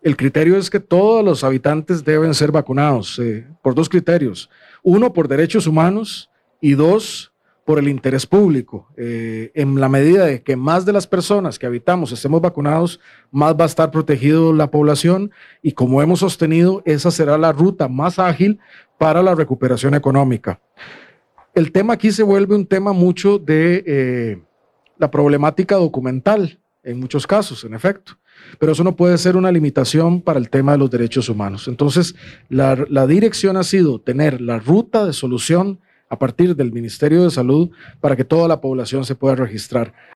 El criterio es que todos los habitantes deben ser vacunados por dos criterios. Uno, por derechos humanos y dos, por el interés público. En la medida de que más de las personas que habitamos estemos vacunados, más va a estar protegido la población y como hemos sostenido, esa será la ruta más ágil para la recuperación económica. El tema aquí se vuelve un tema mucho de la problemática documental, en muchos casos, en efecto. Pero eso no puede ser una limitación para el tema de los derechos humanos. Entonces, la dirección ha sido tener la ruta de solución a partir del Ministerio de Salud para que toda la población se pueda registrar.